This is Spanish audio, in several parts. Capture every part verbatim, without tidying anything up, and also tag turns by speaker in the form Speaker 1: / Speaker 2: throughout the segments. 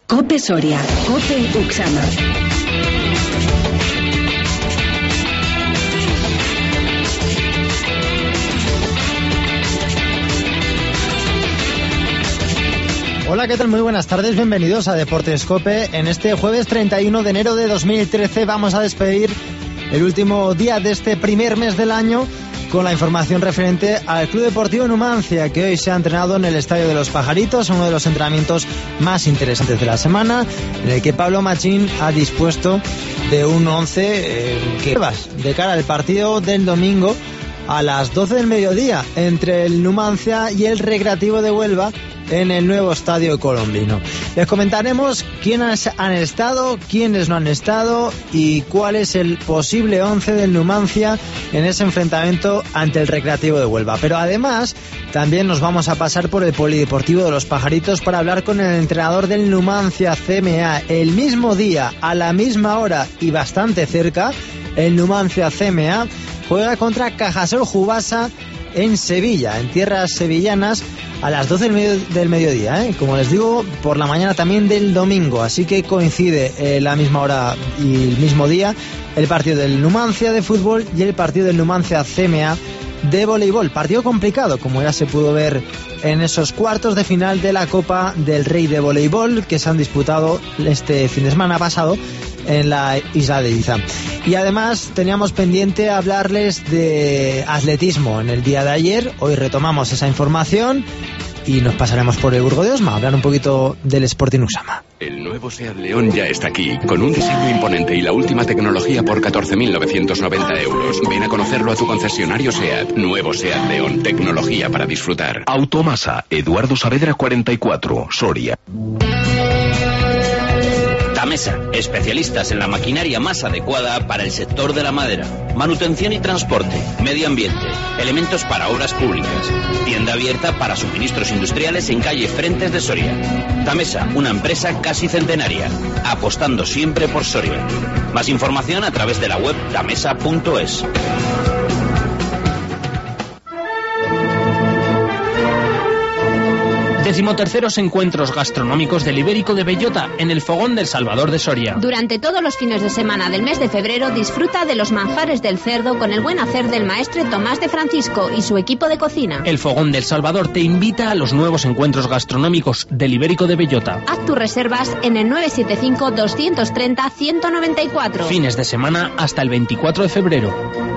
Speaker 1: COPE Soria, COPE Uxama.
Speaker 2: Hola, ¿qué tal? Muy buenas tardes, bienvenidos a Deportes COPE. En este jueves treinta y uno de enero de dos mil trece vamos a despedir el último día de este primer mes del año con la información referente al Club Deportivo Numancia, que hoy se ha entrenado en el Estadio de los Pajaritos, uno de los entrenamientos más interesantes de la semana, en el que Pablo Machín ha dispuesto de un once eh, que vas de cara al partido del domingo a las doce del mediodía entre el Numancia y el Recreativo de Huelva en el nuevo estadio colombino. Les comentaremos quiénes han estado, quiénes no han estado y cuál es el posible once del Numancia en ese enfrentamiento ante el Recreativo de Huelva. Pero además también nos vamos a pasar por el Polideportivo de los Pajaritos para hablar con el entrenador del Numancia C M A. El mismo día, a la misma hora y bastante cerca, el Numancia C M A juega contra Cajasol Jubasa en Sevilla, en tierras sevillanas, a las doce del, medio, del mediodía, ¿eh? Como les digo, por la mañana también del domingo, así que coincide eh, la misma hora y el mismo día el partido del Numancia de fútbol y el partido del Numancia C M A de voleibol. Partido complicado, como ya se pudo ver en esos cuartos de final de la Copa del Rey de Voleibol que se han disputado este fin de semana pasado en la isla de Ibiza. Y además teníamos pendiente hablarles de atletismo en el día de ayer. Hoy retomamos esa información y nos pasaremos por el Burgo de Osma a hablar un poquito del Sporting Uxama.
Speaker 3: El nuevo SEAT León ya está aquí, con un diseño imponente y la última tecnología por catorce mil novecientos noventa euros. Ven a conocerlo a tu concesionario SEAT. Nuevo SEAT León, tecnología para disfrutar.
Speaker 4: Automasa, Eduardo Saavedra cuarenta y cuatro, Soria.
Speaker 5: Tamesa, especialistas en la maquinaria más adecuada para el sector de la madera. Manutención y transporte, medio ambiente, elementos para obras públicas. Tienda abierta para suministros industriales en calle Frentes de Soria. Tamesa, una empresa casi centenaria, apostando siempre por Soria. Más información a través de la web tamesa punto es.
Speaker 6: Decimoterceros encuentros gastronómicos del Ibérico de Bellota en el Fogón del Salvador de Soria.
Speaker 7: Durante todos los fines de semana del mes de febrero disfruta de los manjares del cerdo con el buen hacer del maestre Tomás de Francisco y su equipo de cocina.
Speaker 6: El Fogón del Salvador te invita a los nuevos encuentros gastronómicos del Ibérico de Bellota.
Speaker 7: Haz tus reservas en el nueve siete cinco, dos tres cero, uno nueve cuatro.
Speaker 6: Fines de semana hasta el veinticuatro de febrero.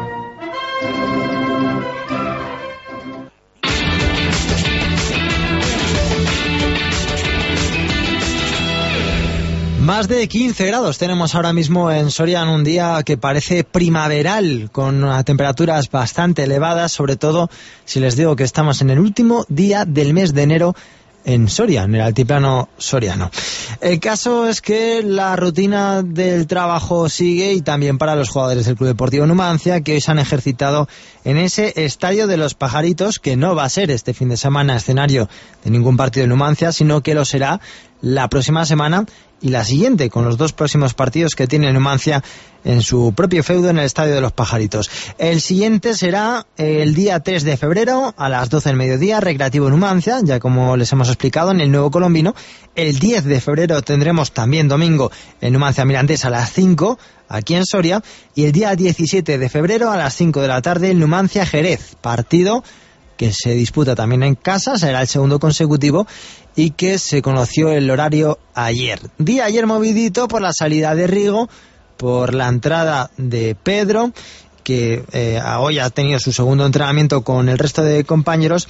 Speaker 2: Más de quince grados tenemos ahora mismo en Soria en un día que parece primaveral, con temperaturas bastante elevadas, sobre todo si les digo que estamos en el último día del mes de enero en Soria, en el altiplano soriano. El caso es que la rutina del trabajo sigue y también para los jugadores del Club Deportivo Numancia, que hoy se han ejercitado en ese Estadio de los Pajaritos, que no va a ser este fin de semana escenario de ningún partido de Numancia, sino que lo será la próxima semana y la siguiente, con los dos próximos partidos que tiene Numancia en su propio feudo en el Estadio de los Pajaritos. El siguiente será el día tres de febrero a las doce del mediodía, Recreativo Numancia, ya como les hemos explicado, en el Nuevo Colombino. El diez de febrero tendremos también domingo el Numancia Mirandés a las cinco, aquí en Soria, y el día diecisiete de febrero a las cinco de la tarde el Numancia Jerez, partido que se disputa también en casa, será el segundo consecutivo y que se conoció el horario ayer. Día ayer movidito por la salida de Rigo, por la entrada de Pedro, que eh, hoy ha tenido su segundo entrenamiento con el resto de compañeros,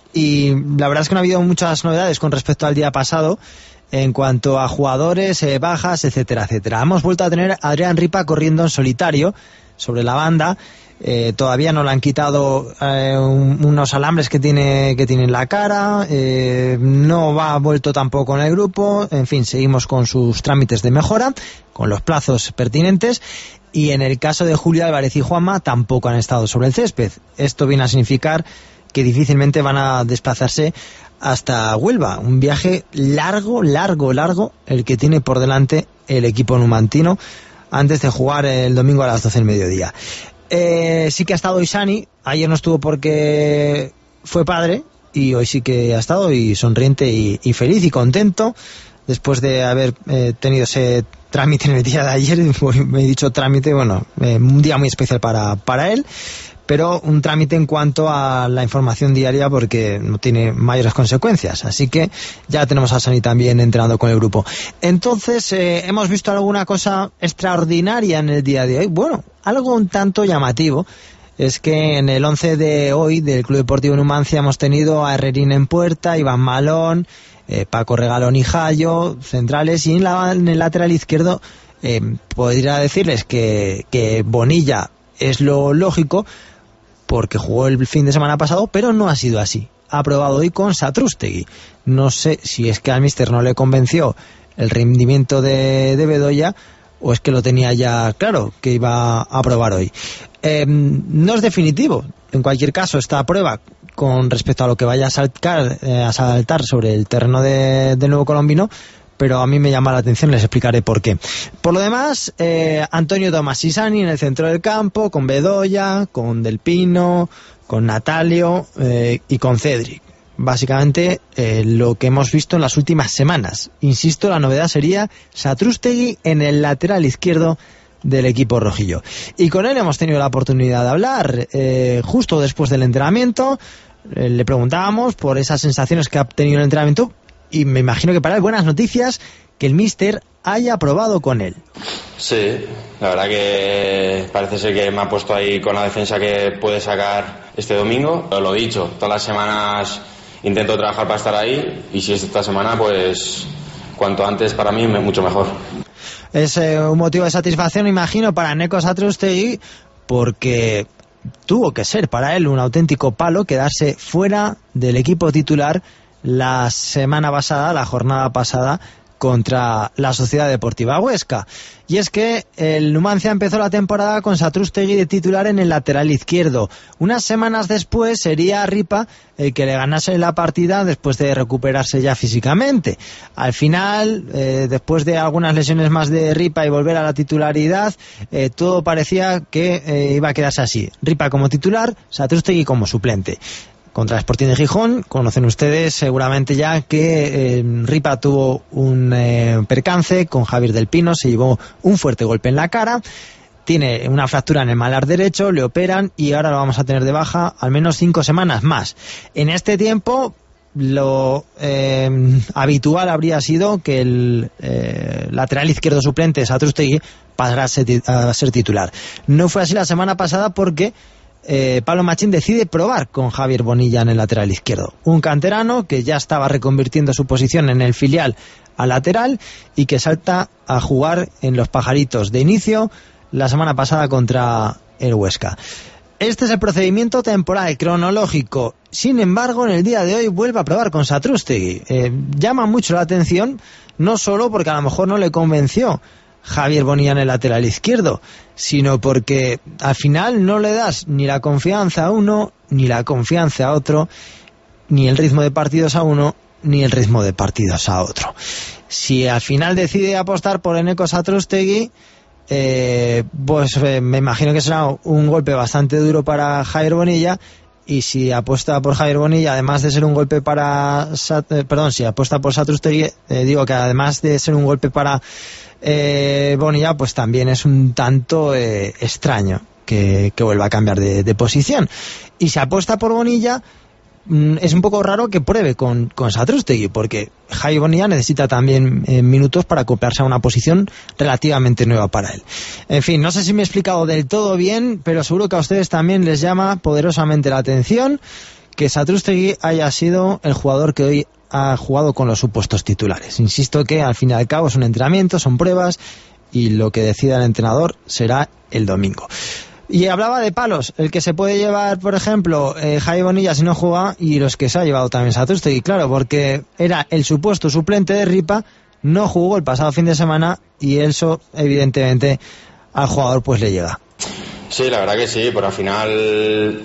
Speaker 2: y la verdad es que no ha habido muchas novedades con respecto al día pasado en cuanto a jugadores, eh, bajas, etcétera, etcétera. Hemos vuelto a tener a Adrián Ripa corriendo en solitario sobre la banda. Eh, todavía no le han quitado eh, un, unos alambres que tiene que tiene en la cara, eh, no va vuelto tampoco en el grupo, en fin, seguimos con sus trámites de mejora, con los plazos pertinentes, y en el caso de Julio Álvarez y Juanma tampoco han estado sobre el césped. Esto viene a significar que difícilmente van a desplazarse hasta Huelva, un viaje largo, largo, largo el que tiene por delante el equipo numantino antes de jugar el domingo a las doce del mediodía. Eh, sí que ha estado Isani, ayer no estuvo porque fue padre, y hoy sí que ha estado y sonriente y, y feliz y contento después de haber eh, tenido ese trámite en el día de ayer. Me he dicho trámite, bueno, eh, un día muy especial para, para él, pero un trámite en cuanto a la información diaria porque no tiene mayores consecuencias. Así que ya tenemos a Sani también entrenando con el grupo. Entonces, eh, hemos visto alguna cosa extraordinaria en el día de hoy. Bueno, algo un tanto llamativo es que en el once de hoy del Club Deportivo Numancia hemos tenido a Herrerín en puerta, Iván Malón, eh, Paco Regalón y Jayo, centrales, y en, la, en el lateral izquierdo eh, podría decirles que, que Bonilla es lo lógico porque jugó el fin de semana pasado, pero no ha sido así. Ha probado hoy con Satrústegui. No sé si es que al míster no le convenció el rendimiento de, de Bedoya, o es que lo tenía ya claro que iba a probar hoy. Eh, no es definitivo. En cualquier caso, esta prueba con respecto a lo que vaya a saltar, eh, a saltar sobre el terreno de, del nuevo colombino, pero a mí me llama la atención, les explicaré por qué. Por lo demás, eh, Antonio Tomás y Sani en el centro del campo, con Bedoya, con Del Pino, con Natalio eh, y con Cedric. Básicamente eh, lo que hemos visto en las últimas semanas. Insisto, la novedad sería Satrústegui en el lateral izquierdo del equipo rojillo. Y con él hemos tenido la oportunidad de hablar eh, justo después del entrenamiento. Eh, le preguntábamos por esas sensaciones que ha tenido en el entrenamiento, y me imagino que para él buenas noticias que el míster haya probado con él.
Speaker 8: Sí, la verdad que parece ser que me ha puesto ahí con la defensa que puede sacar este domingo. Pero lo dicho, todas las semanas intento trabajar para estar ahí, y si es esta semana, pues cuanto antes para mí mucho mejor.
Speaker 2: Es eh, un motivo de satisfacción, imagino, para Neko Satrústegui, porque tuvo que ser para él un auténtico palo quedarse fuera del equipo titular la semana pasada, la jornada pasada, contra la Sociedad Deportiva Huesca. Y es que el Numancia empezó la temporada con Satrústegui de titular en el lateral izquierdo. Unas semanas después sería Ripa el que le ganase la partida después de recuperarse ya físicamente. Al final, eh, después de algunas lesiones más de Ripa y volver a la titularidad, eh, todo parecía que eh, iba a quedarse así. Ripa como titular, Satrústegui como suplente. Contra el Sporting de Gijón, conocen ustedes seguramente ya que eh, Ripa tuvo un eh, percance con Javier Del Pino, se llevó un fuerte golpe en la cara, tiene una fractura en el malar derecho, le operan y ahora lo vamos a tener de baja al menos cinco semanas más. En este tiempo, lo eh, habitual habría sido que el eh, lateral izquierdo suplente, Satrústegui, pasara a ser, a ser titular. No fue así la semana pasada porque Eh, Pablo Machín decide probar con Javier Bonilla en el lateral izquierdo, un canterano que ya estaba reconvirtiendo su posición en el filial a lateral y que salta a jugar en los Pajaritos de inicio la semana pasada contra el Huesca. Este es el procedimiento temporal cronológico. Sin embargo, en el día de hoy vuelve a probar con Satrústegui. Eh, llama mucho la atención, no solo porque a lo mejor no le convenció Javier Bonilla en el lateral izquierdo, sino porque al final no le das ni la confianza a uno, ni la confianza a otro, ni el ritmo de partidos a uno, ni el ritmo de partidos a otro. Si al final decide apostar por Neko Satrústegui, eh, pues eh, me imagino que será un golpe bastante duro para Javier Bonilla. Y si apuesta por Javier Bonilla, además de ser un golpe para Sat, eh, perdón, si apuesta por Satrústegui, eh, digo que además de ser un golpe para eh, Bonilla, pues también es un tanto eh, extraño que, que vuelva a cambiar de, de posición. Y si apuesta por Bonilla, mm, es un poco raro que pruebe con, con Satrústegui, porque Javier Bonilla necesita también eh, minutos para acoplarse a una posición relativamente nueva para él. En fin, no sé si me he explicado del todo bien, pero seguro que a ustedes también les llama poderosamente la atención que Satrústegui haya sido el jugador que hoy ha jugado con los supuestos titulares. Insisto que al fin y al cabo es un entrenamiento, son pruebas, y lo que decida el entrenador será el domingo. Y hablaba de palos, el que se puede llevar, por ejemplo, eh, Javier Bonilla si no juega, y los que se ha llevado también Satrústegui, claro, porque era el supuesto suplente de Ripa, no jugó el pasado fin de semana, y eso evidentemente al jugador pues le llega.
Speaker 8: Sí, la verdad que sí, pero al final,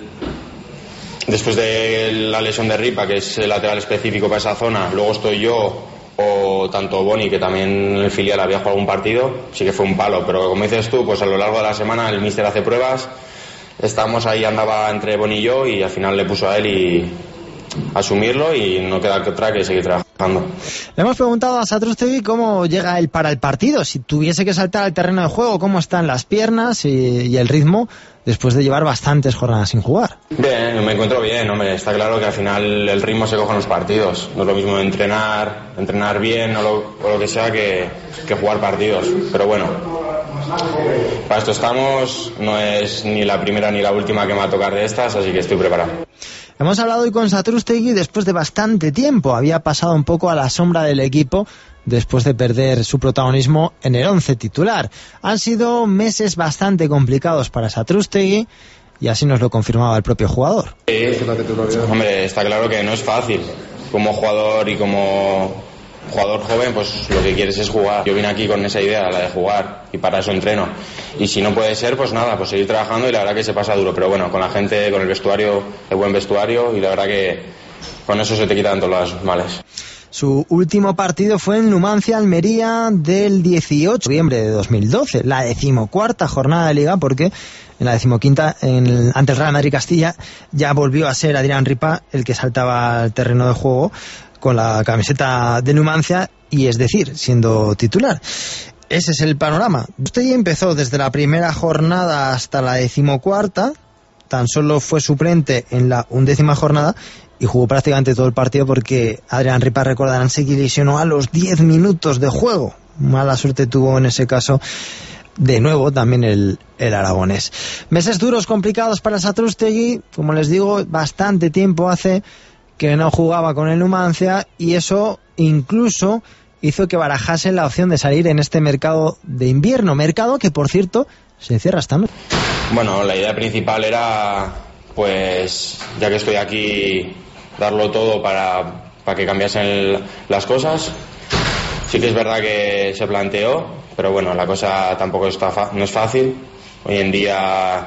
Speaker 8: después de la lesión de Ripa, que es el lateral específico para esa zona, luego estoy yo, o tanto Boni, que también en el filial había jugado un partido, sí que fue un palo, pero como dices tú, pues a lo largo de la semana el míster hace pruebas, estamos ahí, andaba entre Boni y yo, y al final le puso a él y, asumirlo y no queda que otra que seguir trabajando.
Speaker 2: Le hemos preguntado a Satrústegui cómo llega él para el partido, si tuviese que saltar al terreno de juego, cómo están las piernas y, y el ritmo después de llevar bastantes jornadas sin jugar.
Speaker 8: Bien, me encuentro bien, hombre. Está claro que al final el ritmo se coge en los partidos. No es lo mismo entrenar, entrenar bien o lo, o lo que sea que, que jugar partidos. Pero bueno, para esto estamos. No es ni la primera ni la última que me va a tocar de estas, así que estoy preparado.
Speaker 2: Hemos hablado hoy con Satrústegui después de bastante tiempo. Había pasado un poco a la sombra del equipo después de perder su protagonismo en el once titular. Han sido meses bastante complicados para Satrústegui y así nos lo confirmaba el propio jugador.
Speaker 8: Sí, hombre, está claro que no es fácil. Como jugador y como jugador joven, pues lo que quieres es jugar. Yo vine aquí con esa idea, la de jugar, y para eso entreno. Y si no puede ser, pues nada, pues seguir trabajando y la verdad que se pasa duro. Pero bueno, con la gente, con el vestuario, el buen vestuario, y la verdad que con eso se te quitan todos los males.
Speaker 2: Su último partido fue en Numancia, Almería, del dieciocho de noviembre de dos mil doce, la decimocuarta jornada de Liga, porque en la decimoquinta, en, ante el Real Madrid Castilla, ya volvió a ser Adrián Ripa el que saltaba al terreno de juego con la camiseta de Numancia, y es decir, siendo titular. Ese es el panorama. Usted ya empezó desde la primera jornada hasta la decimocuarta, tan solo fue suplente en la undécima jornada y jugó prácticamente todo el partido porque Adrián Ripa, recordarán, se lesionó a los diez minutos de juego. Mala suerte tuvo en ese caso de nuevo también el, el aragonés. Meses duros, complicados para Satrústegui, como les digo, bastante tiempo hace que no jugaba con el Numancia, y eso incluso hizo que barajase la opción de salir en este mercado de invierno, mercado que, por cierto, se cierra esta noche.
Speaker 8: Bueno, la idea principal era, pues, ya que estoy aquí, darlo todo para, para que cambiasen las cosas. Sí que es verdad que se planteó, pero bueno, la cosa tampoco está fa- no es fácil. Hoy en día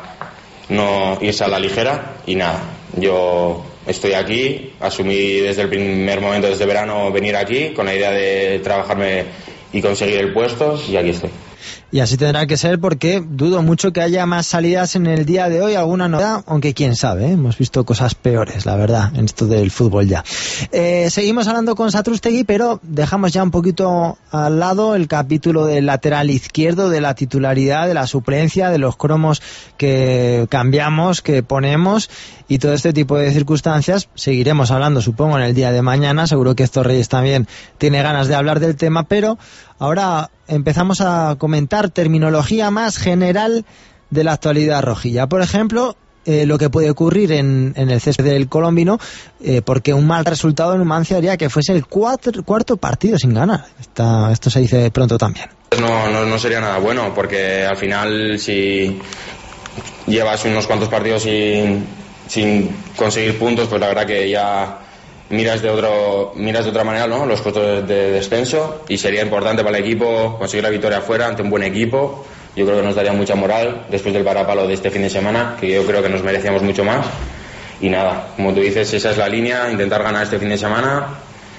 Speaker 8: no irse a la ligera y nada. Yo estoy aquí, asumí desde el primer momento, desde verano, venir aquí con la idea de trabajarme y conseguir el puesto, y aquí estoy.
Speaker 2: Y así tendrá que ser, porque dudo mucho que haya más salidas en el día de hoy, alguna novedad, aunque quién sabe, ¿eh? Hemos visto cosas peores, la verdad, en esto del fútbol ya. Eh, seguimos hablando con Satrústegui, pero dejamos ya un poquito al lado el capítulo del lateral izquierdo, de la titularidad, de la suplencia, de los cromos que cambiamos, que ponemos y todo este tipo de circunstancias. Seguiremos hablando, supongo, en el día de mañana. Seguro que Héctor Reyes también tiene ganas de hablar del tema, pero ahora empezamos a comentar terminología más general de la actualidad rojilla. Por ejemplo, eh, lo que puede ocurrir en, en el césped del Colombino, eh, porque un mal resultado en Numancia haría que fuese el cuatro, cuarto partido sin ganar. Esta, esto se dice pronto también.
Speaker 8: No, no, no sería nada bueno, porque al final, si llevas unos cuantos partidos sin, sin conseguir puntos, pues la verdad que ya miras de otro miras de otra manera, ¿no?, los puestos de descenso, y sería importante para el equipo conseguir la victoria afuera ante un buen equipo. Yo creo que nos daría mucha moral después del varapalo de este fin de semana, que yo creo que nos merecíamos mucho más. Y nada, como tú dices, esa es la línea, intentar ganar este fin de semana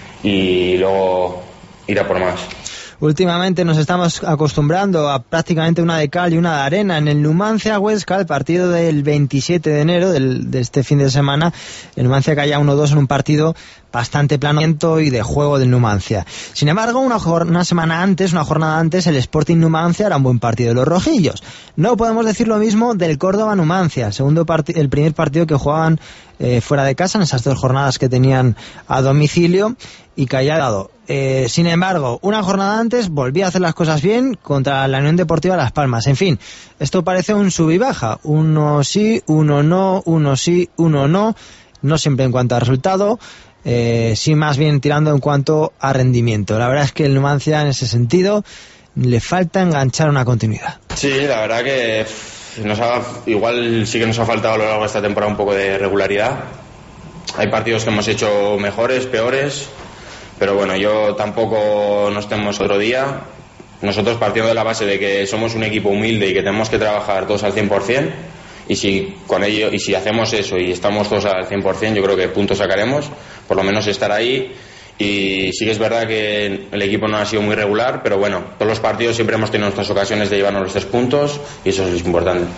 Speaker 8: y luego ir a por más.
Speaker 2: Últimamente nos estamos acostumbrando a prácticamente una de cal y una de arena. En el Numancia-Huesca, el partido del veintisiete de enero del, de este fin de semana, el Numancia caía uno dos en un partido bastante plano y de juego del Numancia. Sin embargo, una, una semana antes, una jornada antes, el Sporting Numancia era un buen partido de los rojillos. No podemos decir lo mismo del Córdoba Numancia, el, segundo part- el primer partido que jugaban eh, fuera de casa en esas dos jornadas que tenían a domicilio, y que haya dado. Eh, sin embargo, una jornada antes volvía a hacer las cosas bien contra la Unión Deportiva Las Palmas. En fin, esto parece un sub y baja. Uno sí, uno no, uno sí, uno no. No siempre en cuanto a resultado, eh, sí más bien tirando en cuanto a rendimiento. La verdad es que el Numancia, en ese sentido, le falta enganchar una continuidad.
Speaker 8: Sí, la verdad que nos ha, igual sí que nos ha faltado a lo largo de esta temporada un poco de regularidad. Hay partidos que hemos hecho mejores, peores, pero bueno, yo tampoco nos tenemos otro día. Nosotros, partiendo de la base de que somos un equipo humilde y que tenemos que trabajar todos al cien por ciento, y si con ello y si hacemos eso y estamos todos al cien por ciento, yo creo que puntos sacaremos, por lo menos estar ahí. Y sí que es verdad que el equipo no ha sido muy regular, pero bueno, todos los partidos siempre hemos tenido nuestras ocasiones de llevarnos los tres puntos, y eso es importante.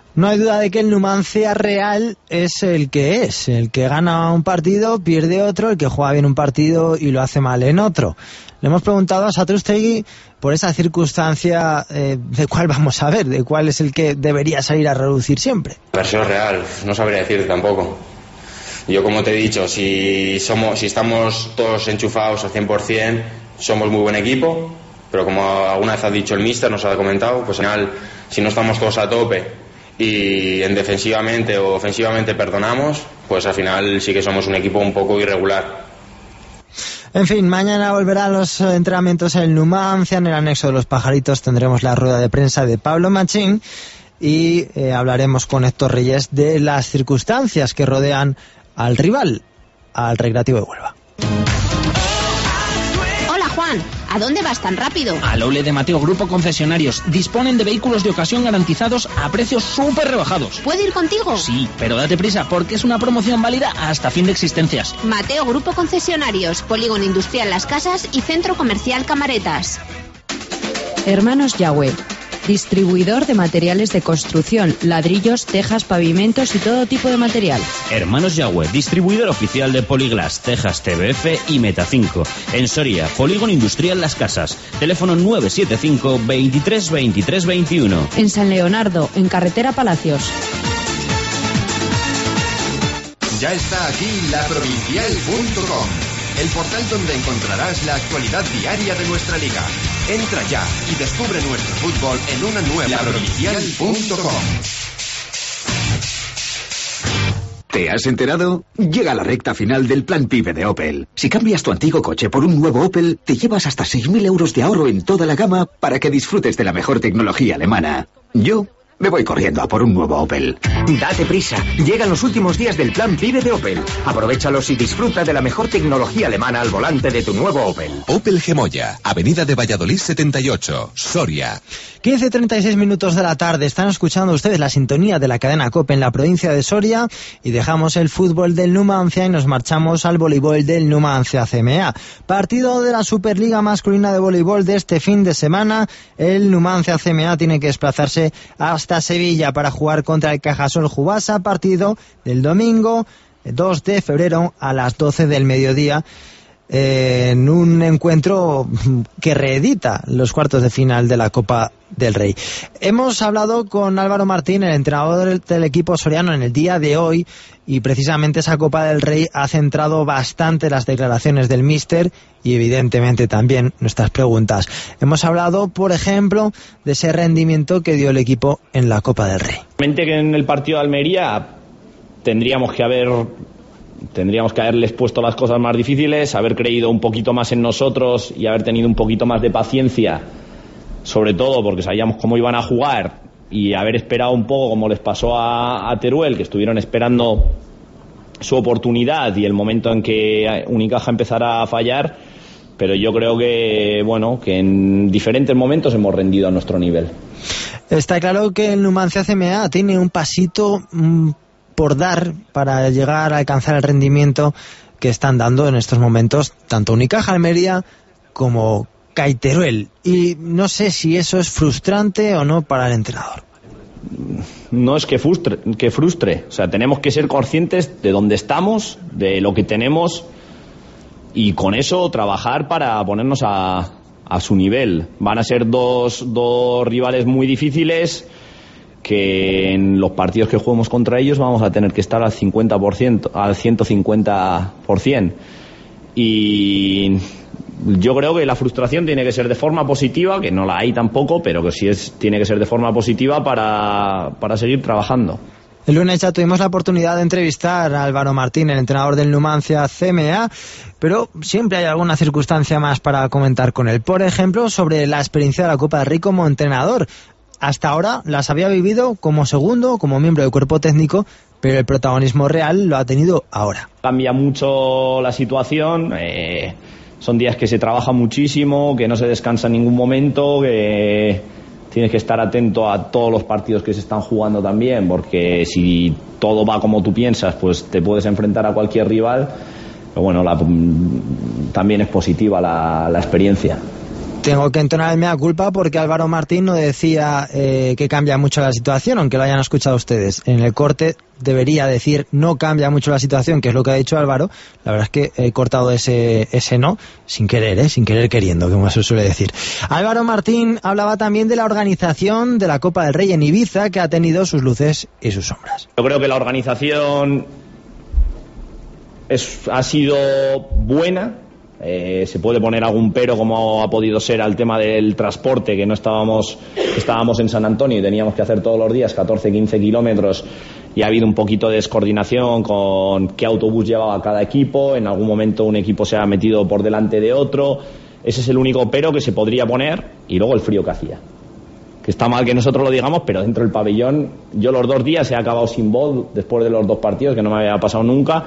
Speaker 2: No hay duda de que el Numancia real es el que es, el que gana un partido, pierde otro, el que juega bien un partido y lo hace mal en otro. Le hemos preguntado a Satrústegui por esa circunstancia, eh, de cuál vamos a ver, de cuál es el que debería salir a relucir siempre.
Speaker 8: Versión real, no sabría decirte tampoco. Yo, como te he dicho, si somos, si estamos todos enchufados al cien por ciento, somos muy buen equipo, pero como alguna vez ha dicho el míster, nos ha comentado, pues al final, si no estamos todos a tope y en defensivamente o ofensivamente perdonamos, pues al final sí que somos un equipo un poco irregular.
Speaker 2: En fin, mañana volverán los entrenamientos en el Numancia. En el anexo de los Pajaritos tendremos la rueda de prensa de Pablo Machín y eh, hablaremos con Héctor Reyes de las circunstancias que rodean al rival, al Recreativo de Huelva.
Speaker 7: Juan, ¿a dónde vas tan rápido?
Speaker 6: Al Ole de Mateo Grupo Concesionarios. Disponen de vehículos de ocasión garantizados a precios súper rebajados.
Speaker 7: ¿Puedo ir contigo?
Speaker 6: Sí, pero date prisa porque es una promoción válida hasta fin de existencias.
Speaker 7: Mateo Grupo Concesionarios, Polígono Industrial Las Casas y Centro Comercial Camaretas.
Speaker 1: Hermanos Yahweh, distribuidor de materiales de construcción, ladrillos, tejas, pavimentos y todo tipo de material.
Speaker 5: Hermanos Yahweh, distribuidor oficial de Poliglas, tejas T B F y Meta cinco. En Soria, Polígono Industrial Las Casas. Teléfono nueve siete cinco, veintitrés, veintitrés, veintiuno.
Speaker 1: En San Leonardo, en Carretera Palacios.
Speaker 9: Ya está aquí la provincial punto com, el portal donde encontrarás la actualidad diaria de nuestra liga. Entra ya y descubre nuestro fútbol en una nueva la provincial punto com.
Speaker 10: ¿Te has enterado? Llega la recta final del plan PIBE de Opel. Si cambias tu antiguo coche por un nuevo Opel, te llevas hasta seis mil euros de ahorro en toda la gama para que disfrutes de la mejor tecnología alemana. Yo me voy corriendo a por un nuevo Opel.
Speaker 11: Date prisa, llegan los últimos días del plan PIBE de Opel. Aprovéchalos y disfruta de la mejor tecnología alemana al volante de tu nuevo Opel.
Speaker 12: Opel Gemoya, Avenida de Valladolid setenta y ocho, Soria.
Speaker 2: quince treinta y seis minutos de la tarde, están escuchando ustedes la sintonía de la cadena COPE en la provincia de Soria y dejamos el fútbol del Numancia y nos marchamos al voleibol del Numancia C M A. Partido de la Superliga masculina de voleibol de este fin de semana. El Numancia C M A tiene que desplazarse hasta Sevilla para jugar contra el Cajasol Jubasa, partido del domingo dos de febrero a las doce del mediodía, eh, en un encuentro que reedita los cuartos de final de la Copa del Rey. Hemos hablado con Álvaro Martín, el entrenador del, del equipo soriano, en el día de hoy, y precisamente esa Copa del Rey ha centrado bastante las declaraciones del míster y evidentemente también nuestras preguntas. Hemos hablado, por ejemplo, de ese rendimiento que dio el equipo en la Copa del Rey.
Speaker 13: Realmente que en el partido de Almería tendríamos que haber tendríamos que haberles puesto las cosas más difíciles, haber creído un poquito más en nosotros y haber tenido un poquito más de paciencia, sobre todo porque sabíamos cómo iban a jugar, y haber esperado un poco como les pasó a, a Teruel, que estuvieron esperando su oportunidad y el momento en que Unicaja empezara a fallar. Pero yo creo que, bueno, que en diferentes momentos hemos rendido a nuestro nivel.
Speaker 2: Está claro que el Numancia C M A tiene un pasito mmm, por dar para llegar a alcanzar el rendimiento que están dando en estos momentos tanto Unicaja Almería como Teruel. Y no sé si eso es frustrante o no para el entrenador.
Speaker 13: No es que frustre, que frustre. O sea, tenemos que ser conscientes de dónde estamos, de lo que tenemos, y con eso trabajar para ponernos a, a su nivel. Van a ser dos, dos rivales muy difíciles, que en los partidos que juguemos contra ellos vamos a tener que estar al cincuenta por ciento, al ciento cincuenta por ciento. Y yo creo que la frustración tiene que ser de forma positiva, que no la hay tampoco, pero que sí es, tiene que ser de forma positiva para, para seguir trabajando.
Speaker 2: El lunes ya tuvimos la oportunidad de entrevistar a Álvaro Martín, el entrenador del Numancia C M A, pero siempre hay alguna circunstancia más para comentar con él. Por ejemplo, sobre la experiencia de la Copa del Rey como entrenador. Hasta ahora las había vivido como segundo, como miembro del cuerpo técnico, pero el protagonismo real lo ha tenido ahora.
Speaker 13: Cambia mucho la situación, eh, son días que se trabaja muchísimo, que no se descansa en ningún momento, que tienes que estar atento a todos los partidos que se están jugando también, porque si todo va como tú piensas, pues te puedes enfrentar a cualquier rival. Pero bueno, la, también es positiva la, la experiencia.
Speaker 2: Tengo que entonar el mea culpa porque Álvaro Martín no decía eh, que cambia mucho la situación, aunque lo hayan escuchado ustedes. En el corte debería decir no cambia mucho la situación, que es lo que ha dicho Álvaro. La verdad es que he cortado ese, ese no sin querer, ¿eh? sin querer queriendo, como se suele decir. Álvaro Martín hablaba también de la organización de la Copa del Rey en Ibiza, que ha tenido sus luces y sus sombras.
Speaker 13: Yo creo que la organización es, ha sido buena. Eh, se puede poner algún pero, como ha podido ser al tema del transporte, que no estábamos estábamos en San Antonio y teníamos que hacer todos los días catorce quince kilómetros, y ha habido un poquito de descoordinación con qué autobús llevaba cada equipo. En algún momento un equipo se ha metido por delante de otro. Ese es el único pero que se podría poner, y luego el frío que hacía, que está mal que nosotros lo digamos, pero dentro del pabellón yo los dos días he acabado sin voz después de los dos partidos, que no me había pasado nunca,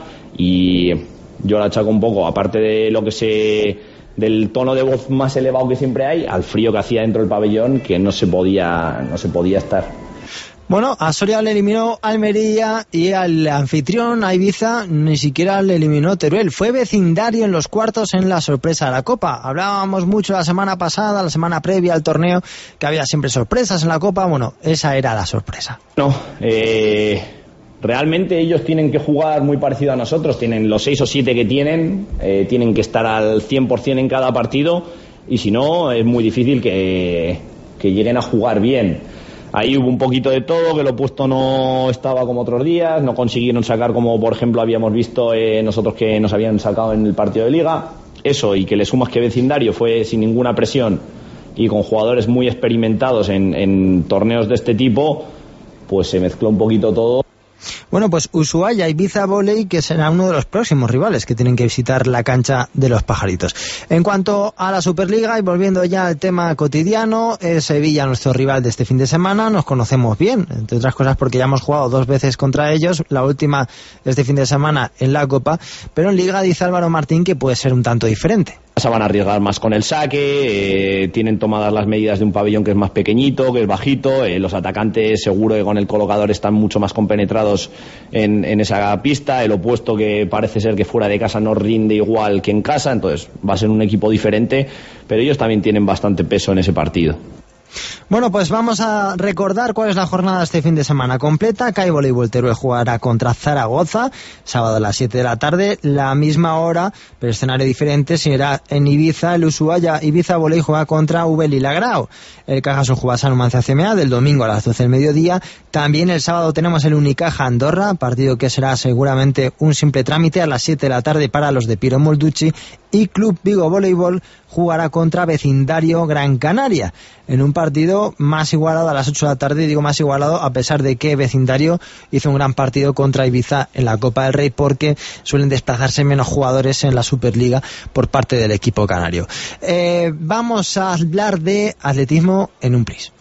Speaker 13: y yo la achaco un poco, aparte de lo que se del tono de voz más elevado que siempre hay, al frío que hacía dentro del pabellón, que no se podía no se podía estar.
Speaker 2: Bueno, a Soria le eliminó Almería y al anfitrión, a Ibiza, ni siquiera le eliminó Teruel. Fue vecindario en los cuartos en la sorpresa de la Copa. Hablábamos mucho la semana pasada, la semana previa al torneo, que había siempre sorpresas en la Copa. Bueno, esa era la sorpresa.
Speaker 13: No, eh... realmente ellos tienen que jugar muy parecido a nosotros, tienen los seis o siete que tienen, eh, tienen que estar al cien por ciento en cada partido, y si no es muy difícil que, que lleguen a jugar bien. Ahí hubo un poquito de todo, que lo opuesto no estaba como otros días, no consiguieron sacar como por ejemplo habíamos visto eh, nosotros que nos habían sacado en el partido de Liga. Eso, y que le sumas que vecindario fue sin ninguna presión y con jugadores muy experimentados en, en torneos de este tipo, pues se mezcló un poquito todo.
Speaker 2: Bueno, pues Ushuaia, Ibiza Volley, que será uno de los próximos rivales que tienen que visitar la cancha de los Pajaritos. En cuanto a la Superliga, y volviendo ya al tema cotidiano, eh, Sevilla, nuestro rival de este fin de semana, nos conocemos bien, entre otras cosas porque ya hemos jugado dos veces contra ellos, la última este fin de semana en la Copa, pero en Liga dice Álvaro Martín que puede ser un tanto diferente.
Speaker 13: Se van a arriesgar más con el saque, eh, tienen tomadas las medidas de un pabellón que es más pequeñito, que es bajito, eh, los atacantes seguro que con el colocador están mucho más compenetrados en, en esa pista, el opuesto que parece ser que fuera de casa no rinde igual que en casa, entonces va a ser un equipo diferente, pero ellos también tienen bastante peso en ese partido.
Speaker 2: Bueno, pues vamos a recordar cuál es la jornada este fin de semana completa. CAI Voleibol Teruel jugará contra Zaragoza, sábado a las siete de la tarde, la misma hora, pero escenario diferente, será en Ibiza. El Ushuaia Ibiza Volley juega contra V Lila Grau. El Caja Juega Numancia C M A del domingo a las doce del mediodía. También el sábado tenemos el Unicaja Andorra, partido que será seguramente un simple trámite a las siete de la tarde para los de Piero Molducci. Y Club Vigo Voleibol jugará contra Vecindario Gran Canaria, en un partido más igualado a las ocho de la tarde, digo más igualado a pesar de que Vecindario hizo un gran partido contra Ibiza en la Copa del Rey, porque suelen desplazarse menos jugadores en la Superliga por parte del equipo canario. Eh, vamos a hablar de atletismo en un plis.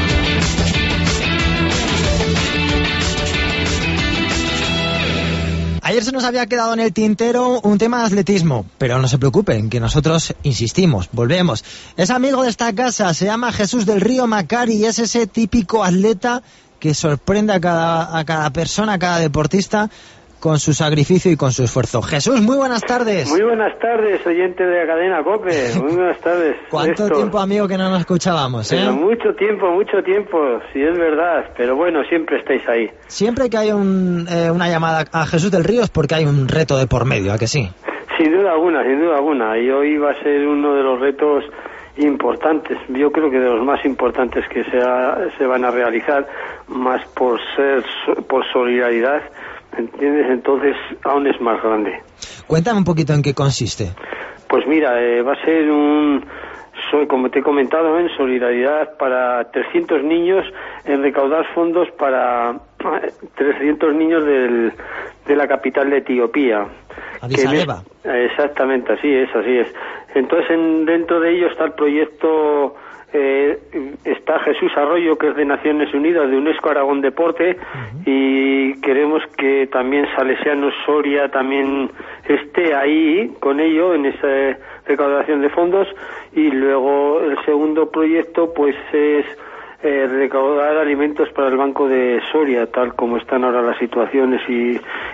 Speaker 2: Ayer se nos había quedado en el tintero un tema de atletismo, pero no se preocupen, que nosotros insistimos, volvemos. Es amigo de esta casa, se llama Jesús del Río Macari y es ese típico atleta que sorprende a cada, a cada persona, a cada deportista, con su sacrificio y con su esfuerzo. Jesús, muy buenas tardes.
Speaker 14: Muy buenas tardes, oyente de la cadena COPE. Muy buenas tardes.
Speaker 2: ¿Cuánto Esto. tiempo, amigo, que no nos escuchábamos? ¿eh?
Speaker 14: Pero mucho tiempo, mucho tiempo, si es verdad. Pero bueno, siempre estáis ahí.
Speaker 2: Siempre que hay un, eh, una llamada a Jesús del Río es porque hay un reto de por medio, ¿a que sí?
Speaker 14: Sin duda alguna, sin duda alguna. Y hoy va a ser uno de los retos importantes, yo creo que de los más importantes que se, ha, se van a realizar, más por ser por solidaridad, ¿entiendes? Entonces aún es más grande.
Speaker 2: Cuéntame un poquito en qué consiste.
Speaker 14: Pues mira, eh, va a ser un, soy como te he comentado, en solidaridad para trescientos niños, en recaudar fondos para trescientos niños del, de la capital de Etiopía.
Speaker 2: Addis Abeba.
Speaker 14: Exactamente, así es, así es. Entonces en, dentro de ello está el proyecto, eh, está Jesús Arroyo, que es de Naciones Unidas, de UNESCO Aragón Deporte, uh-huh. Y queremos que también Salesianos Soria también esté ahí con ello en esa recaudación de fondos. Y luego el segundo proyecto pues es eh, recaudar alimentos para el Banco de Soria, tal como están ahora las situaciones y, y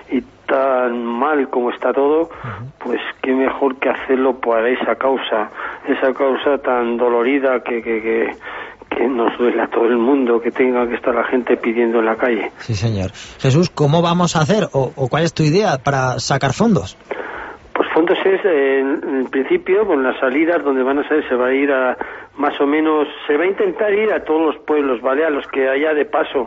Speaker 14: tan mal como está todo, pues qué mejor que hacerlo para esa causa, esa causa tan dolorida que, que, que, que nos duele a todo el mundo, que tenga que estar la gente pidiendo en la calle.
Speaker 2: Sí, señor. Jesús, ¿cómo vamos a hacer o, o cuál es tu idea para sacar fondos?
Speaker 14: Pues fondos es, eh, en principio, con las salidas donde van a ser, se va a ir a más o menos, se va a intentar ir a todos los pueblos, ¿vale? A los que haya de paso.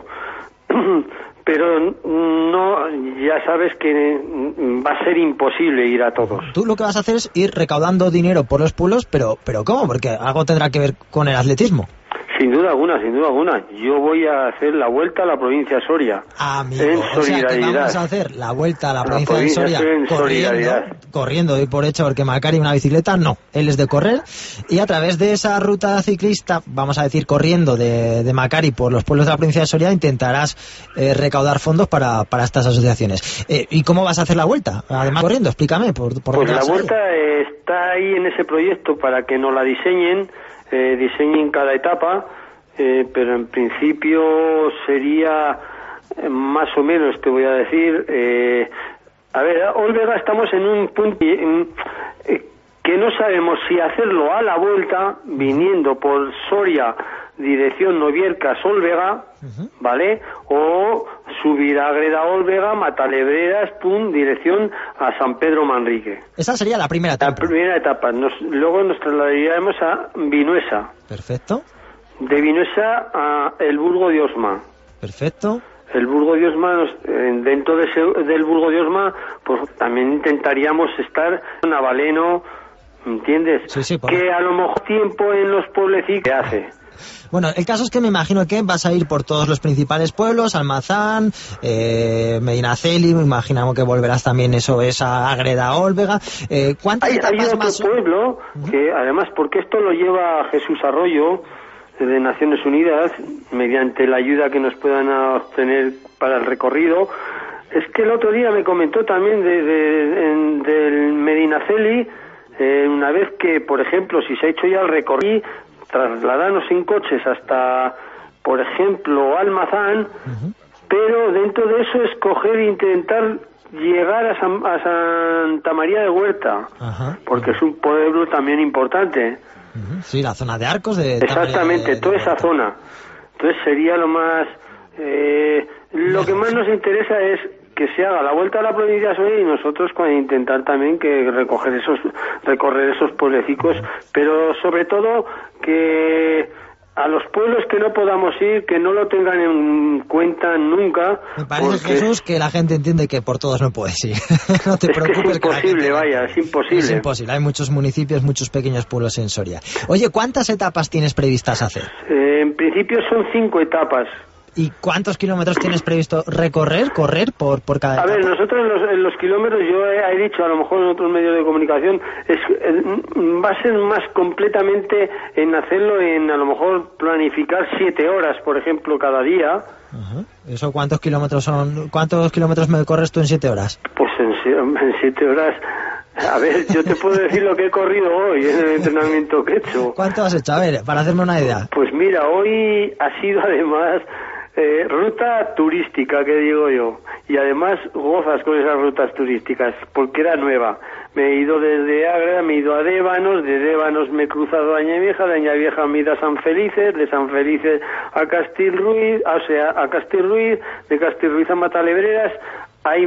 Speaker 14: Pero no, ya sabes que va a ser imposible ir a todos.
Speaker 2: Tú lo que vas a hacer es ir recaudando dinero por los pueblos, pero, pero ¿cómo? Porque algo tendrá que ver con el atletismo.
Speaker 14: Sin duda alguna, sin duda alguna. Yo voy a hacer la vuelta a la provincia de Soria.
Speaker 2: Amigo,
Speaker 14: en
Speaker 2: o sea que vamos a hacer la vuelta a la, la provincia, provincia de Soria en corriendo, corriendo, y por hecho, porque Macari una bicicleta, no, él es de correr, y a través de esa ruta ciclista, vamos a decir corriendo de, de Macari por los pueblos de la provincia de Soria, intentarás eh, recaudar fondos para, para estas asociaciones. Eh, ¿Y cómo vas a hacer la vuelta? Además corriendo, explícame. Por, por
Speaker 14: pues la vuelta ahí. Está ahí en ese proyecto para que nos la diseñen, Eh, diseñen cada etapa, eh, pero en principio sería eh, más o menos, te voy a decir, eh, a ver, Olvega estamos en un punto eh, que no sabemos si hacerlo a la vuelta, viniendo por Soria, dirección Noviercas, Olvega, uh-huh. ¿vale? O subir a Agreda, Olvega, Matalebreras, pum, dirección a San Pedro Manrique.
Speaker 2: Esa sería la primera etapa.
Speaker 14: La primera etapa. Nos, luego nos trasladaríamos a Vinuesa.
Speaker 2: Perfecto.
Speaker 14: De Vinuesa a el Burgo de Osma.
Speaker 2: Perfecto.
Speaker 14: El Burgo de Osma, nos, eh, dentro de ese, del Burgo de Osma, pues también intentaríamos estar en Navaleno, ¿entiendes?
Speaker 2: Sí, sí, por...
Speaker 14: Que a lo mejor tiempo en los pueblecitos que hace.
Speaker 2: Bueno, el caso es que me imagino que vas a ir por todos los principales pueblos, Almazán, eh, Medinaceli, me imagino que volverás también, eso es a Agreda, Olvega. Eh, ¿Cuántas
Speaker 14: hay,
Speaker 2: etapas
Speaker 14: hay otro
Speaker 2: más?
Speaker 14: pueblo que, además, porque esto lo lleva Jesús Arroyo de Naciones Unidas, mediante la ayuda que nos puedan obtener para el recorrido, es que el otro día me comentó también de, de, en, del Medinaceli, eh, una vez que, por ejemplo, si se ha hecho ya el recorrido, trasladarnos en coches hasta, por ejemplo, Almazán, uh-huh. pero dentro de eso escoger e intentar llegar a, San, a Santa María de Huerta, uh-huh. porque uh-huh. es un pueblo también importante.
Speaker 2: Uh-huh. Sí, la zona de Arcos de...
Speaker 14: Exactamente, de, de toda esa zona. Entonces sería lo más... Eh, lo que más nos interesa es que se haga la vuelta a la provincia de Soria y nosotros con intentar también que recoger esos, recorrer esos pueblecicos, pero sobre todo que a los pueblos que no podamos ir, que no lo tengan en cuenta nunca.
Speaker 2: Me parece, Jesús, que la gente entiende que por todos no puedes ir. No te
Speaker 14: es
Speaker 2: preocupes.
Speaker 14: Que es imposible, que vaya, es imposible.
Speaker 2: Es imposible, hay muchos municipios, muchos pequeños pueblos en Soria. Oye, ¿cuántas etapas tienes previstas hacer?
Speaker 14: Eh, en principio son cinco etapas.
Speaker 2: ¿Y cuántos kilómetros tienes previsto recorrer, correr por, por cada etapa?
Speaker 14: A ver, nosotros en los, en los kilómetros, yo he, he dicho, a lo mejor en otros medios de comunicación, es, eh, va a ser más completamente en hacerlo, en a lo mejor planificar siete horas, por ejemplo, cada día.
Speaker 2: Uh-huh. ¿Eso cuántos kilómetros son? ¿Cuántos kilómetros me corres tú en siete horas?
Speaker 14: Pues en, en siete horas... A ver, yo te puedo decir lo que he corrido hoy en el entrenamiento que he hecho.
Speaker 2: ¿Cuánto has hecho? A ver, para hacerme una idea.
Speaker 14: Pues mira, hoy ha sido además... Eh, ruta turística, que digo yo, y además gozas con esas rutas turísticas, porque era nueva. Me he ido desde Ágreda, me he ido a Dévanos, de Dévanos me he cruzado a Añavieja, de Añavieja me he ido a San Felices, de San Felices a Castilruiz, o sea, a Castilruiz, de Castilruiz a Matalebreras. Ahí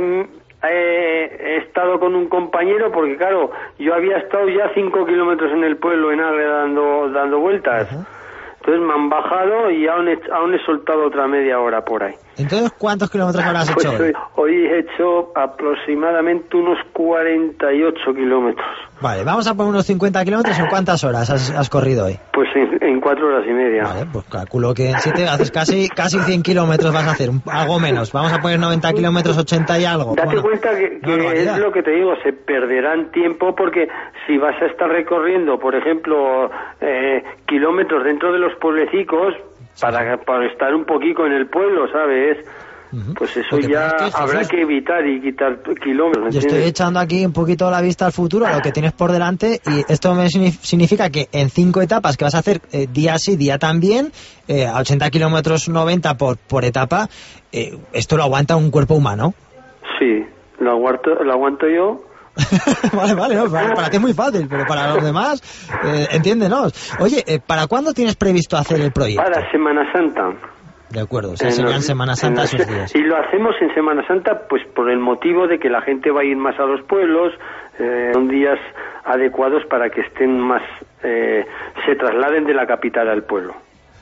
Speaker 14: eh, he estado con un compañero, porque claro, yo había estado ya cinco kilómetros en el pueblo, en Ágreda, dando, dando vueltas. Uh-huh. Entonces me han bajado y aún he, aún he soltado otra media hora por ahí.
Speaker 2: Entonces, ¿cuántos kilómetros habrás
Speaker 14: pues
Speaker 2: hecho hoy?
Speaker 14: Hoy he hecho aproximadamente unos cuarenta y ocho kilómetros.
Speaker 2: Vale, vamos a poner unos cincuenta kilómetros. ¿En cuántas horas has, has corrido hoy?
Speaker 14: Pues en, en cuatro horas y media.
Speaker 2: Vale, pues calculo que en siete haces casi casi cien kilómetros vas a hacer, algo menos. Vamos a poner noventa kilómetros, ochenta y algo.
Speaker 14: Date
Speaker 2: bueno,
Speaker 14: cuenta que, que es lo que te digo, se perderán tiempo porque si vas a estar recorriendo, por ejemplo, eh, kilómetros dentro de los pueblecicos, para, para estar un poquito en el pueblo, ¿sabes? Uh-huh. Pues eso Porque ya es que, habrá que evitar y quitar kilómetros.
Speaker 2: Yo estoy echando aquí un poquito la vista al futuro, a lo que tienes por delante, y esto me significa que en cinco etapas que vas a hacer eh, día sí, día también, eh, a ochenta kilómetros, noventa por, por etapa, eh, esto lo aguanta un cuerpo humano.
Speaker 14: Sí, lo aguanto, lo aguanto yo.
Speaker 2: Vale, vale, no, para, para ti es muy fácil, pero para los demás, eh, entiéndenos. Oye, eh, ¿para cuándo tienes previsto hacer el proyecto?
Speaker 14: Para Semana Santa.
Speaker 2: De acuerdo, o sea, serían en Semana Santa esos días.
Speaker 14: Y lo hacemos en Semana Santa pues por el motivo de que la gente va a ir más a los pueblos, eh, son días adecuados para que estén más, eh, se trasladen de la capital al pueblo.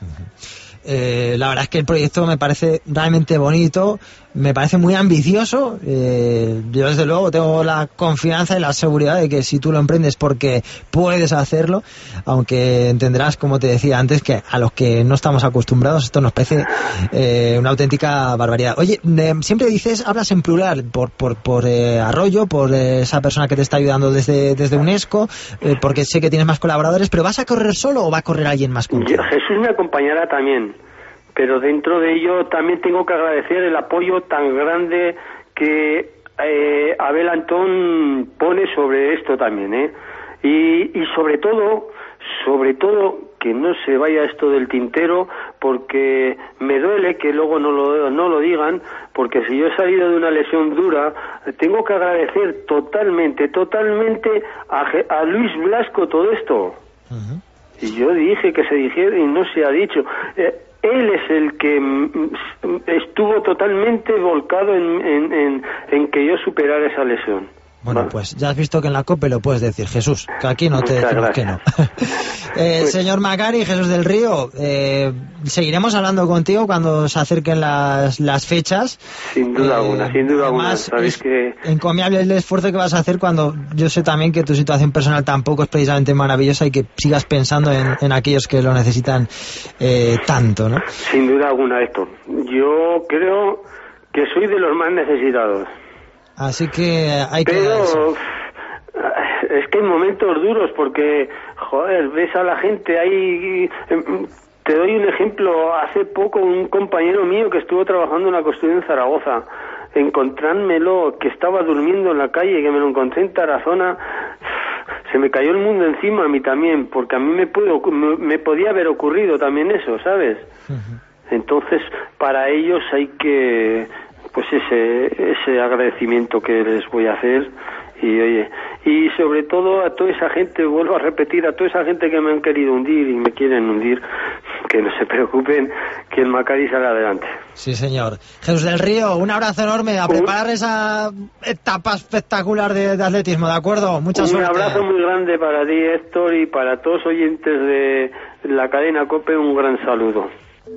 Speaker 2: Eh, la verdad es que el proyecto me parece realmente bonito, me parece muy ambicioso. Eh, yo desde luego tengo la confianza y la seguridad de que si tú lo emprendes porque puedes hacerlo, aunque entenderás, como te decía antes, que a los que no estamos acostumbrados esto nos parece eh, una auténtica barbaridad. Oye, eh, siempre dices, hablas en plural por por, por eh, Arroyo, por eh, esa persona que te está ayudando desde, desde UNESCO, eh, porque sé que tienes más colaboradores, pero ¿vas a correr solo o va a correr alguien más contigo?
Speaker 14: Yo, Jesús me acompañará también. Pero dentro de ello también tengo que agradecer el apoyo tan grande que eh, Abel Antón pone sobre esto también, ¿eh? Y, y sobre todo, sobre todo que no se vaya esto del tintero, porque me duele que luego no lo, no lo digan, porque si yo he salido de una lesión dura, tengo que agradecer totalmente, totalmente a, a Luis Blasco todo esto. Uh-huh. Y yo dije que se dijera y no se ha dicho. Eh, Él es el que estuvo totalmente volcado en, en, en, en que yo superara esa lesión.
Speaker 2: Bueno, vale. Pues ya has visto que en la COPE lo puedes decir, Jesús, que aquí no te Muchas decimos gracias. Que no. eh, pues, señor Macari, Jesús del Río, eh, seguiremos hablando contigo cuando se acerquen las, las fechas.
Speaker 14: Sin duda eh, alguna, sin duda alguna.
Speaker 2: Sabéis que encomiable el esfuerzo que vas a hacer cuando yo sé también que tu situación personal tampoco es precisamente maravillosa y que sigas pensando en, en aquellos que lo necesitan eh, tanto, ¿no?
Speaker 14: Sin duda alguna, Héctor. Yo creo que soy de los más necesitados.
Speaker 2: Así que hay que...
Speaker 14: Pero es que hay momentos duros porque, joder, ves a la gente ahí... Te doy un ejemplo. Hace poco un compañero mío que estuvo trabajando en la construcción en Zaragoza, encontrármelo, que estaba durmiendo en la calle, que me lo encontré en Tarazona, se me cayó el mundo encima a mí también, porque a mí me, puedo, me, me podía haber ocurrido también eso, ¿sabes? Uh-huh. Entonces, para ellos hay que... pues ese ese agradecimiento que les voy a hacer y oye y sobre todo a toda esa gente, vuelvo a repetir, a toda esa gente que me han querido hundir y me quieren hundir, que no se preocupen, que el Macari sale adelante.
Speaker 2: Sí, señor. Jesús del Río, un abrazo enorme, a un... preparar esa etapa espectacular de, de atletismo, ¿de acuerdo? Mucha
Speaker 14: un
Speaker 2: suerte.
Speaker 14: Un abrazo muy grande para ti, Héctor, y para todos oyentes de la cadena COPE, un gran saludo.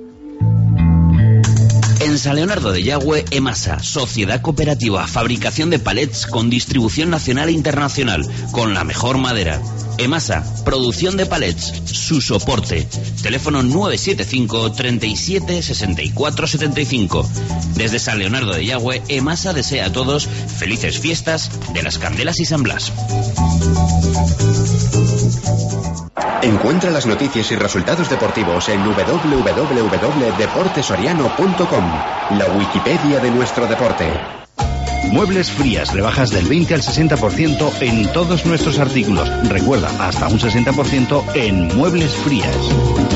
Speaker 5: En San Leonardo de Yagüe, EMASA, Sociedad Cooperativa, fabricación de palets con distribución nacional e internacional, con la mejor madera. EMASA, producción de palets, su soporte. Teléfono nueve siete cinco, treinta y siete, sesenta y cuatro setenta y cinco. Desde San Leonardo de Yagüe, EMASA desea a todos felices fiestas de las Candelas y San Blas.
Speaker 9: Encuentra las noticias y resultados deportivos en doble u doble u doble u punto deporte soriano punto com, la Wikipedia de nuestro deporte.
Speaker 15: Muebles Frías, rebajas del veinte al sesenta por ciento en todos nuestros artículos. Recuerda, hasta un sesenta por ciento en Muebles Frías.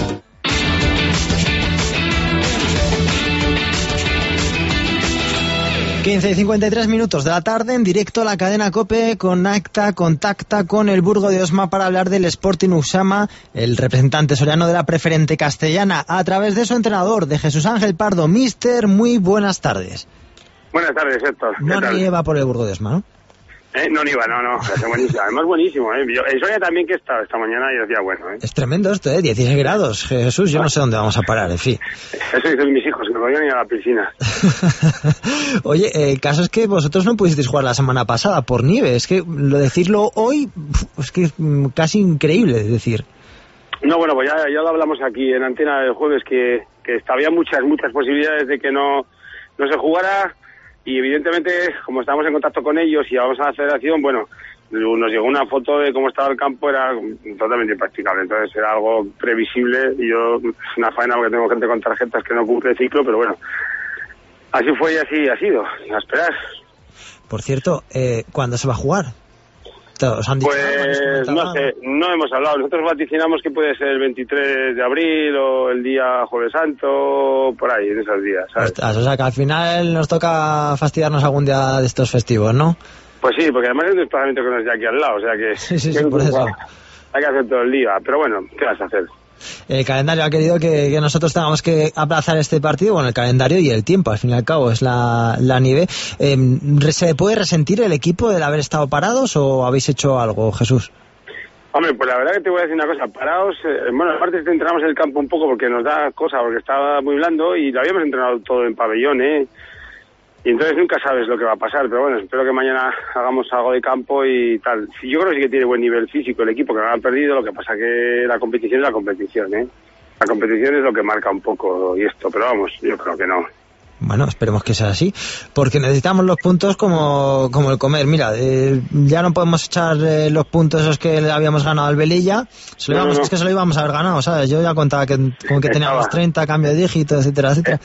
Speaker 2: quince y cincuenta y tres minutos de la tarde, en directo a la cadena COPE, conecta, contacta con el Burgo de Osma para hablar del Sporting Usama, el representante soriano de la preferente castellana, a través de su entrenador, de Jesús Ángel Pardo. Mister, muy buenas tardes.
Speaker 16: Buenas tardes, Héctor.
Speaker 2: No nieva por el Burgo de Osma, ¿no?
Speaker 16: Eh, no nieva, no, no, es buenísimo, además buenísimo, ¿eh? Yo, en Soria también que he estado esta mañana y decía bueno, ¿eh?
Speaker 2: Es tremendo esto, ¿eh? dieciséis grados, Jesús, yo no sé dónde vamos a parar, en fin.
Speaker 16: Eso dicen mis hijos, que no vayan a ir a la piscina.
Speaker 2: Oye, el caso es que vosotros no pudisteis jugar la semana pasada por nieve, es que lo decirlo hoy es que es casi increíble decir.
Speaker 16: No, bueno, pues ya, ya lo hablamos aquí en Antena el jueves, que, que había muchas, muchas posibilidades de que no, no se jugara. Y evidentemente, como estábamos en contacto con ellos y vamos a la federación, bueno, nos llegó una foto de cómo estaba el campo, era totalmente impracticable. Entonces era algo previsible y yo, es una faena porque tengo gente con tarjetas que no cumple el ciclo, pero bueno, así fue y así ha sido. A esperar.
Speaker 2: Por cierto, eh, ¿cuándo se va a jugar? ¿Os han dicho
Speaker 16: pues
Speaker 2: algo?
Speaker 16: no sé, no hemos hablado. Nosotros vaticinamos que puede ser el veintitrés de abril o el día Jueves Santo, por ahí, en esos días, ¿sabes?
Speaker 2: Ostras, o sea que al final nos toca fastidiarnos algún día de estos festivos, ¿no?
Speaker 16: Pues sí, porque además es un desplazamiento que nos de aquí al lado, o sea que...
Speaker 2: Sí, sí, sí,
Speaker 16: que
Speaker 2: por eso.
Speaker 16: Hay que hacer todo el día, pero bueno, ¿qué vas a hacer?
Speaker 2: El calendario ha querido que, que nosotros tengamos que aplazar este partido, bueno, el calendario y el tiempo, al fin y al cabo, es la, la nieve. Eh, ¿Se puede resentir el equipo del haber estado parados o habéis hecho algo, Jesús?
Speaker 16: Hombre, pues la verdad que te voy a decir una cosa, parados, eh, bueno, aparte entrenamos en el campo un poco porque nos da cosa, porque estaba muy blando y lo habíamos entrenado todo en pabellón, ¿eh? Y entonces nunca sabes lo que va a pasar, pero bueno, espero que mañana hagamos algo de campo y tal. Yo creo que sí que tiene buen nivel físico el equipo, que no lo han perdido, lo que pasa que la competición es la competición, ¿eh? La competición es lo que marca un poco y esto, pero vamos, yo creo que no.
Speaker 2: Bueno, esperemos que sea así, porque necesitamos los puntos como, como el comer. Mira, eh, ya no podemos echar eh, los puntos esos que le habíamos ganado al Velilla, se lo
Speaker 16: No,
Speaker 2: íbamos,
Speaker 16: no.
Speaker 2: es que se lo íbamos a haber ganado, ¿sabes? Yo ya contaba que, como que teníamos
Speaker 16: Estaba.
Speaker 2: treinta, cambio de dígito, etcétera, etcétera.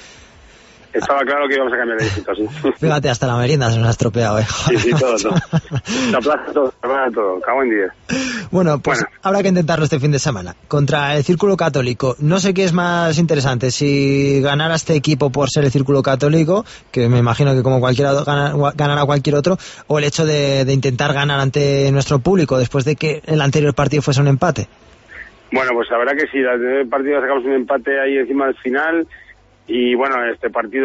Speaker 16: Estaba claro que íbamos a cambiar de dígito, sí.
Speaker 2: Fíjate, hasta la merienda se nos ha estropeado, ¿eh?
Speaker 16: Sí, sí, todo, todo. La plaza, todo, la plaza, todo. Cago en diez.
Speaker 2: Bueno, pues habrá que intentarlo este fin de semana. Contra el Círculo Católico. No sé qué es más interesante, si ganar a este equipo por ser el Círculo Católico, que me imagino que como cualquiera ganar, ganará cualquier otro, o el hecho de, de intentar ganar ante nuestro público después de que el anterior partido fuese un empate.
Speaker 16: Bueno, pues la verdad que sí, el primer partido sacamos un empate ahí encima del final. Y bueno, este partido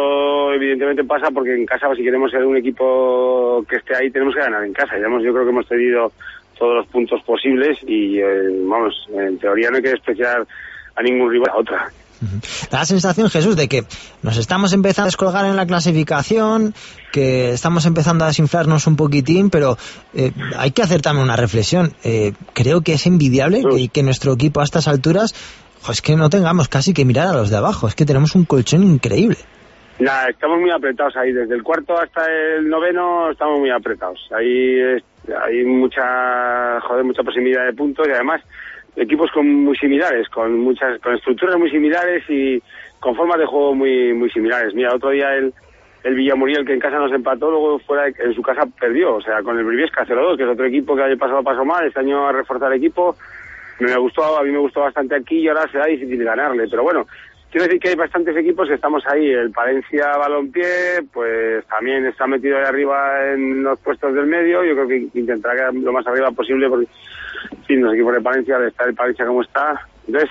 Speaker 16: yo evidentemente pasa porque en casa, si queremos ser un equipo que esté ahí, tenemos que ganar en casa. Ya hemos, yo creo que hemos cedido todos los puntos posibles y eh, vamos, en teoría no hay que despreciar a ningún rival a otra.
Speaker 2: Da la sensación, Jesús, de que nos estamos empezando a descolgar en la clasificación, que estamos empezando a desinflarnos un poquitín, pero eh, hay que hacer también una reflexión. Eh, creo que es envidiable que, que nuestro equipo a estas alturas, jo, es que no tengamos casi que mirar a los de abajo, es que tenemos un colchón increíble.
Speaker 16: Nada, estamos muy apretados ahí, desde el cuarto hasta el noveno estamos muy apretados. Ahí es, hay mucha, joder, mucha posibilidad de puntos y además equipos con muy similares, con muchas, con estructuras muy similares y con formas de juego muy, muy similares. Mira, otro día el, el Villamuriel, que en casa nos empató, luego fuera de, en su casa perdió, o sea, con el Briviesca cero dos, que es otro equipo que el año pasado pasó mal, este año a reforzar el equipo. Me gustó, a mí me gustó bastante aquí y ahora será difícil ganarle, pero bueno, quiero decir que hay bastantes equipos que estamos ahí. El Palencia Balompié, pues también está metido ahí arriba en los puestos del medio. Yo creo que intentará quedar lo más arriba posible porque, en fin, los equipos de Palencia, de estar el Palencia como está. Entonces,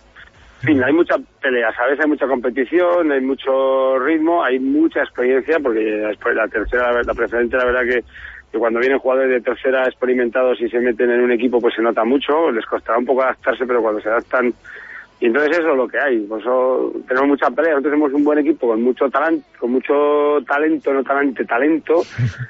Speaker 16: en fin, hay mucha pelea, ¿sabes? Hay mucha competición, hay mucho ritmo, hay mucha experiencia, porque después la tercera, la preferente, la verdad que que cuando vienen jugadores de tercera experimentados y se meten en un equipo pues se nota mucho, les costará un poco adaptarse, pero cuando se adaptan, y entonces eso es lo que hay. Por eso tenemos mucha pelea. Nosotros tenemos un buen equipo con mucho talento, con mucho talento, no talante, talento,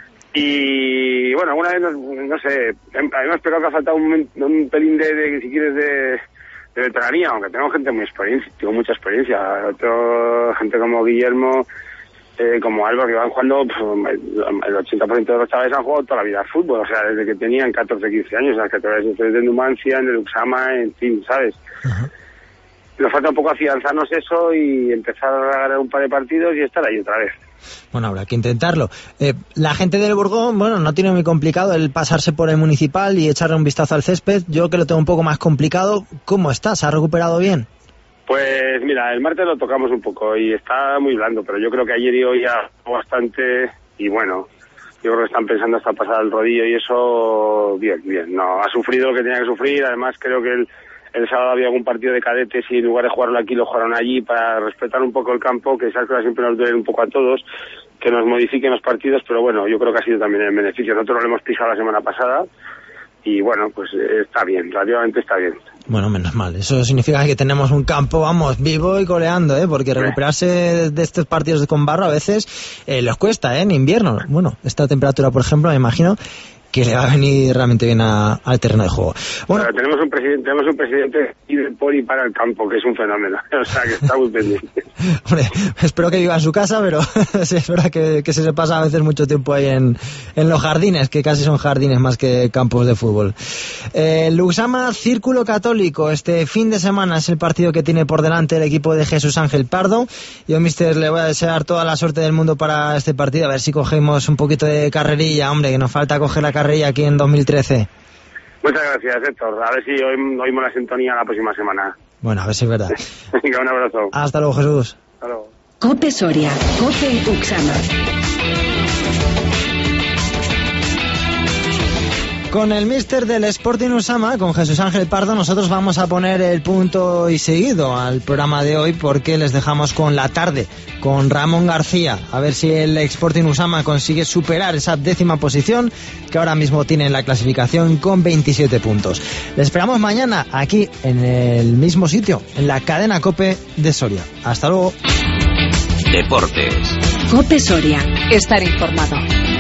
Speaker 16: y bueno, alguna vez, no, no sé, a mí me ha explicado que ha faltado un, un pelín de, de, si quieres, de, de veteranía, aunque tengo gente muy experiencia, tengo mucha experiencia, otro, gente como Guillermo, Eh, como Álvaro, que van jugando, pues, el ochenta por ciento de los chavales han jugado toda la vida al fútbol, o sea, desde que tenían catorce, quince años, en las categorías de Numancia, en el Uxama, en fin, ¿sabes? Uh-huh. Nos falta un poco afianzarnos eso y empezar a ganar un par de partidos y estar ahí otra vez.
Speaker 2: Bueno, habrá que intentarlo. Eh, la gente del Burgón, bueno, no tiene muy complicado el pasarse por el municipal y echarle un vistazo al césped. Yo que lo tengo un poco más complicado, ¿cómo está? ¿Se ha recuperado bien?
Speaker 16: Pues mira, el martes lo tocamos un poco y está muy blando, pero yo creo que ayer y hoy ya bastante y bueno, yo creo que están pensando hasta pasar el rodillo y eso bien, bien. No, ha sufrido lo que tenía que sufrir, además creo que el, el sábado había algún partido de cadetes y en lugar de jugarlo aquí lo jugaron allí para respetar un poco el campo, que esas cosas siempre nos duelen un poco a todos, que nos modifiquen los partidos, pero bueno, yo creo que ha sido también el beneficio. Nosotros lo hemos pisado la semana pasada y bueno, pues está bien, relativamente está bien.
Speaker 2: Bueno, menos mal. Eso significa que tenemos un campo, vamos, vivo y coleando, ¿eh? Porque recuperarse de estos partidos con barro a veces eh, les cuesta, ¿eh? En invierno. Bueno, esta temperatura, por ejemplo, me imagino que le va a venir realmente bien a, al terreno de juego. Bueno,
Speaker 16: pero tenemos un presidente, tenemos un presidente y por y para el campo, que es un fenómeno. O sea, que está muy pendiente.
Speaker 2: Hombre, espero que viva en su casa, pero sí, es verdad que, que se pasa a veces mucho tiempo ahí en, en los jardines, que casi son jardines más que campos de fútbol. Eh, Luxama Círculo Católico, este fin de semana es el partido que tiene por delante el equipo de Jesús Ángel Pardo. Yo, mister, le voy a desear toda la suerte del mundo para este partido, a ver si cogemos un poquito de carrerilla, hombre, que nos falta coger la carrerilla aquí en dos mil trece.
Speaker 16: Muchas gracias, Héctor. A ver si hoy oímos la sintonía la próxima semana.
Speaker 2: Bueno, a ver si es verdad.
Speaker 16: Venga, un abrazo.
Speaker 2: Hasta luego, Jesús.
Speaker 16: Hasta luego.
Speaker 17: Cope Soria, Cope Uxama.
Speaker 2: Con el míster del Sporting Usama, con Jesús Ángel Pardo, nosotros vamos a poner el punto y seguido al programa de hoy, porque les dejamos con la tarde, con Ramón García, a ver si el Sporting Usama consigue superar esa décima posición que ahora mismo tiene en la clasificación con veintisiete puntos. Les esperamos mañana aquí en el mismo sitio, en la cadena Cope de Soria. Hasta luego.
Speaker 5: Deportes.
Speaker 17: Cope Soria. Estar informado.